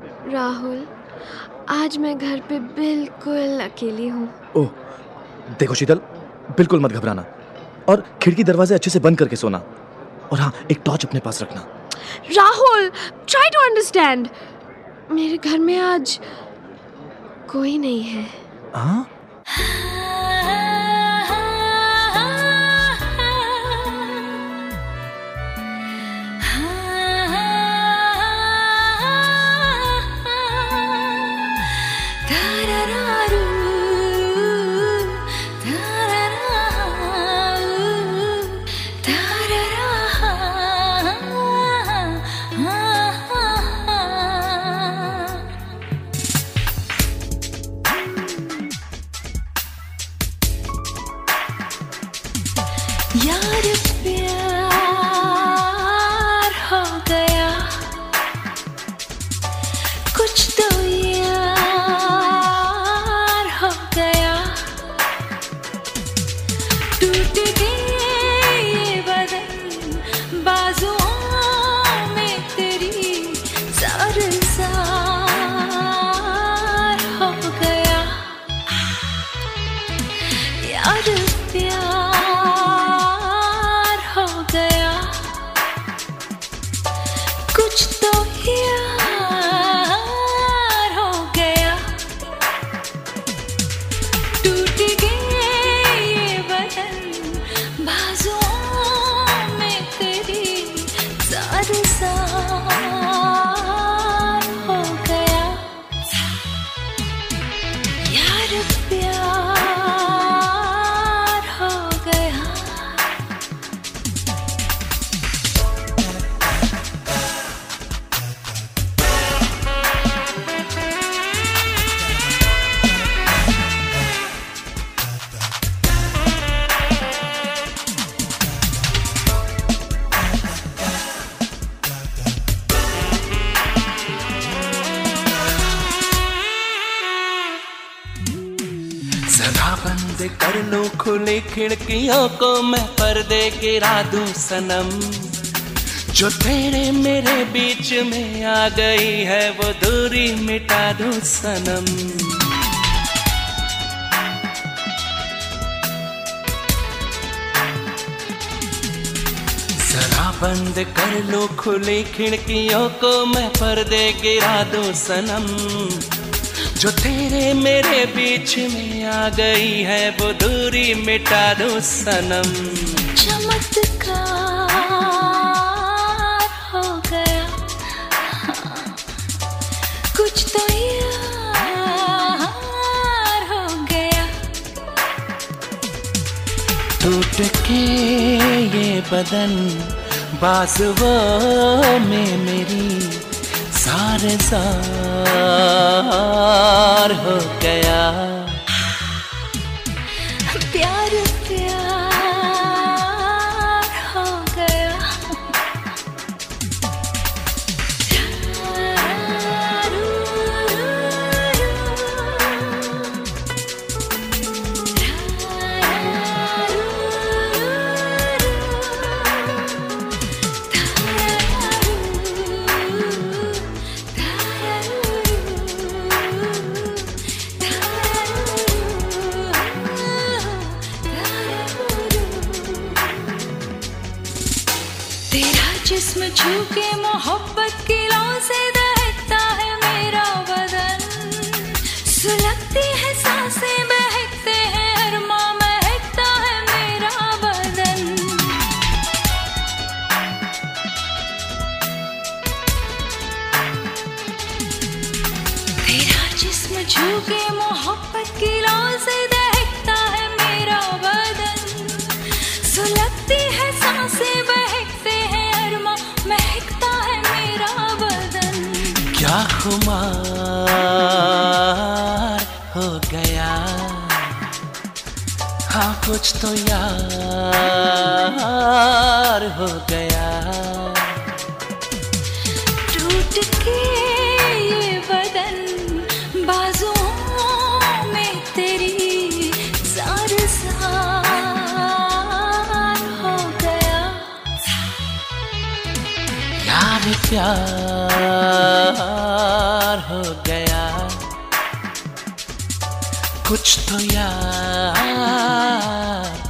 राहुल, आज मैं घर पे बिल्कुल अकेली हूँ। ओह, देखो शीतल, बिल्कुल मत घबराना और खिड़की दरवाजे अच्छे से बंद करके सोना। और हाँ, एक टॉर्च अपने पास रखना। Rahul, try to understand. मेरे घर में आज कोई नहीं है। हाँ? यार प्यार हो गया, कुछ तो यार हो गया। टूट गए ये बदन बाजुओं में तेरी, ज़ार हो गया। यार प्यार हो गया, कुछ तो यार हो गया। टूट गए ये बदन बाजुओं में तेरी, ज़ार हो गया। यार प्यार हो गया। जरा बंद कर लो खुली खिड़कियों को, मैं पर्दे गिरा दूं सनम। जो तेरे मेरे बीच में आ गई है वो दूरी मिटा दूं सनम। जरा बंद कर लो खुली खिड़कियों को, मैं पर्दे गिरा दूं सनम। जो तेरे मेरे बीच में आ गई है वो दूरी मिटा दूं सनम। चमत्कार हो गया, कुछ तो यार हो गया। टूट के ये बदन बाजुओं में मेरी, ज़ार हो गया। प्यार प्यार हो गया। तेरा जिस्म छू के मोहब्बत की लौ से दहकता है मेरा बदन। सुलगती है सांसें, बहकते हैं अरमां, महकता है मेरा बदन। तेरा जिस्म छू के मोहब्बत की लौ से दहकता है मेरा बदन। सुलगती है सांसें, बहकते हैं अरमां, महकता है मेरा बदन। क्या खुमार हो गया, हाँ कुछ तो यार हो गया। टूट के ये बदन बाजुओं में तेरी, ज़ार हो गया। यार प्यार हो गया, कुछ तो यार